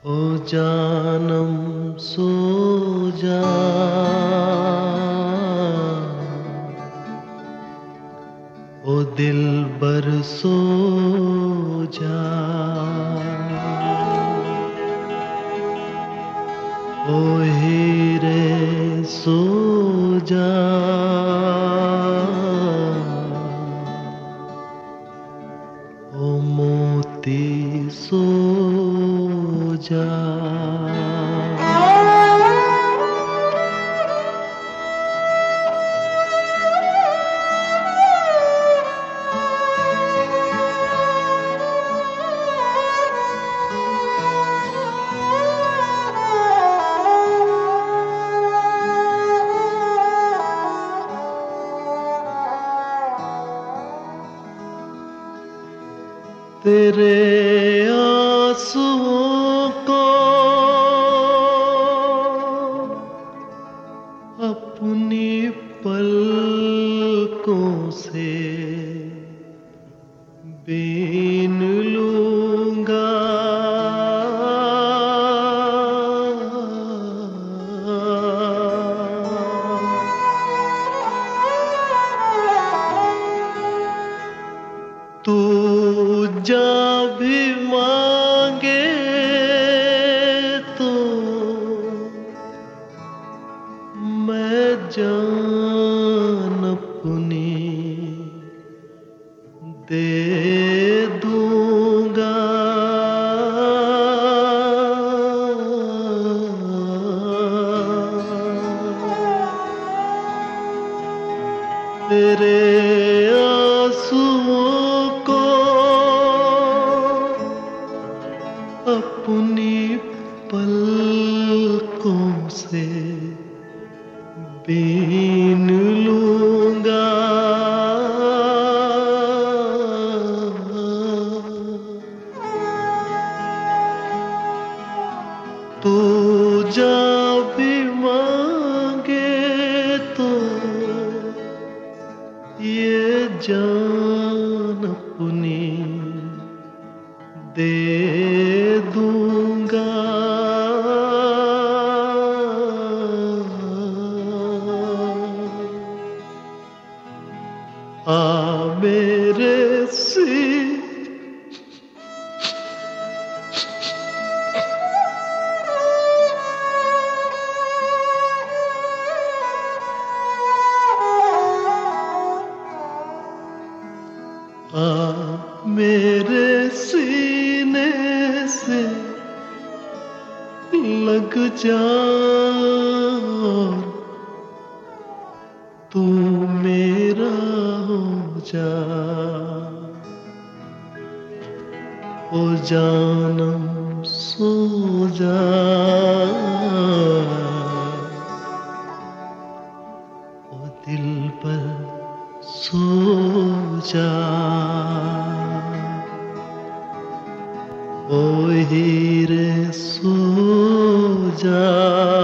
ओ जानम सो जा, ओ दिलबर सो जा, ओ हीरे सो जा, ओ मोती सो जा। तेरे आंसुओं को अपनी पलकों से बीन लूंगा, तू जा भी मांगे तो मैं जान अपनी दे दूंगा। तेरे आंसुओं को अपनी पलकों से बीन लूंगा, तू जा भी मांगे तो ये जान अपनी दे दूंगा। आ मेरे मेरे सीने से लग जा, तू मेरा हो जा, ओ जानम सो जा, ओ दिलबर सो जा, ओ हीरे सो जा।